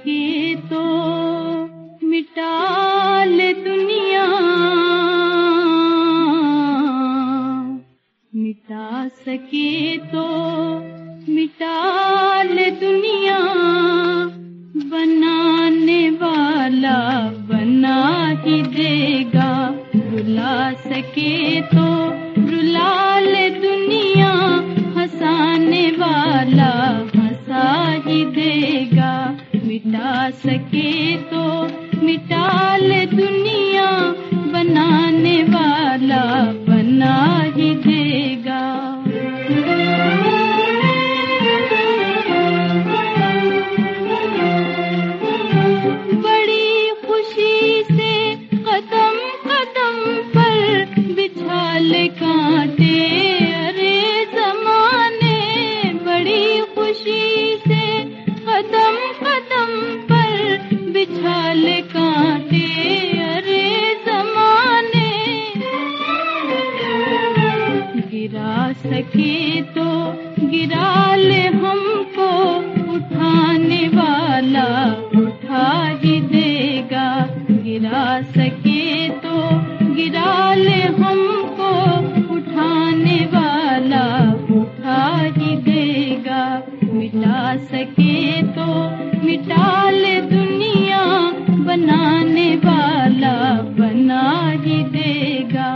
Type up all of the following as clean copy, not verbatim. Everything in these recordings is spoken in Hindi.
सके तो मिटा ले दुनिया, मिटा सके तो मिटा ले दुनिया, बनाने वाला बना ही देगा। रुला सके तो रुला ले दुनिया, हंसाने वाला हंसा ही देगा। मिटा सके तो मिटा ले दुनिया, बनाने वाला बना ही देगा। बड़ी खुशी से कदम कदम पर बिछा ले कांटे अरे ज़माने, बड़ी खुशी से कदम कदम पर बिछा ले कांटे अरे ज़माने। गिरा सके तो गिरा ले हमको, उठाने वाला उठा ही देगा। गिरा सके तो गिरा ले हमको, उठाने वाला उठा ही देगा। मिटा सके तो मिटा ले दुनिया, बनाने वाला बना ही देगा।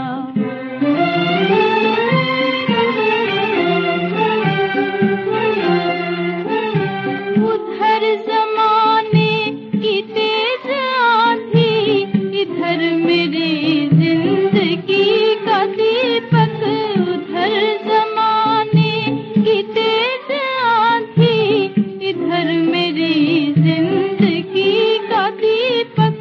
उधर ज़माने की तेज आंधी, इधर मेरी जिंदगी का दीपक। उधर ज़माने की तेज आंधी, इधर मेरी जिंदगी का दीपक।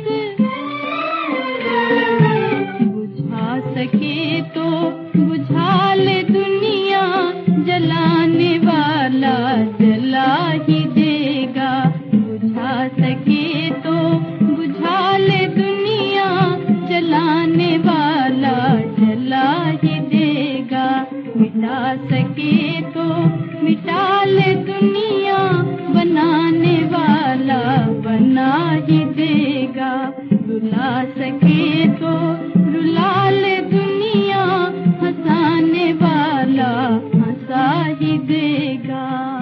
बुझा सके तो बुझा ले दुनिया, जलाने वाला जला ही देगा। बुझा सके तो बुझा ले दुनिया, जलाने वाला जला ही देगा। मिटा सके तो मिटा ले दुनिया, बनाने वाला बना ही देगा। रुला सके तो रुला ले दुनिया, हंसाने वाला हंसा ही देगा।